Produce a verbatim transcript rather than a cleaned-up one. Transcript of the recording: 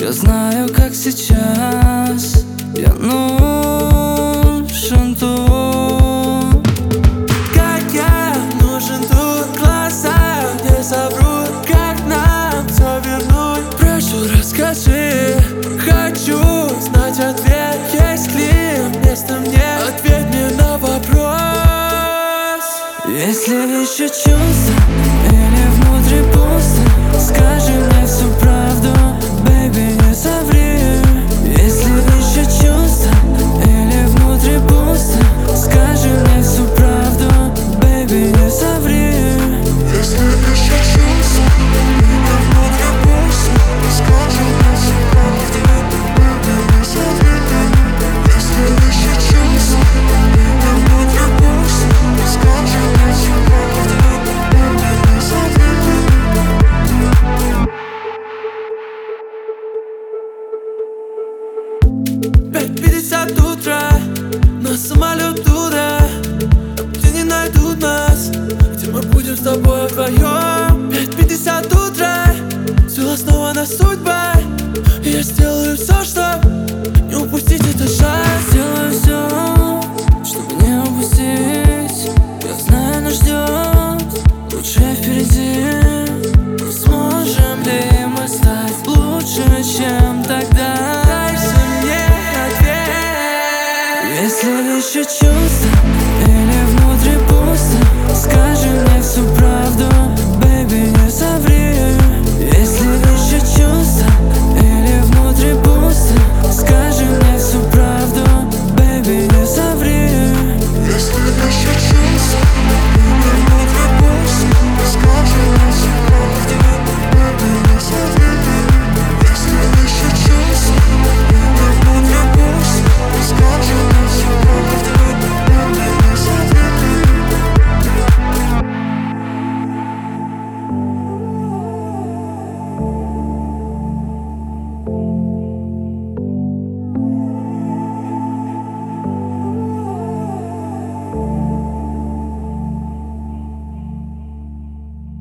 Я знаю, как сейчас я нужен тут. Как я нужен тут, глаза не соврут. Как нам все вернуть? Прошу, расскажи, хочу знать ответ. Есть ли место мне? Ответь мне на вопрос. Если еще чувства или внутри пусто, скажи мне всю правду, baby, не соври. Если еще чувства или внутри пусто, скажи мне всю правду, baby, не соври. Если еще чувства или внутри пусто, скажи мне всю правду, baby, не соври. Если еще чувства или внутри пусто, скажи мне всю правду, baby, не соври. Пять пятьдесят утра, на самолет туда, где не найдут нас, где мы будем с тобой вдвоем. Пять пятьдесят утра, все основана судьба, и я сделаю все, чтоб не упустить этот шанс. Сделаю все, чтобы не упустить. Я знаю, нас ждет лучшее впереди. Но сможем ли мы стать лучше, чем тогда? Дайся мне ответ. Если еще чувства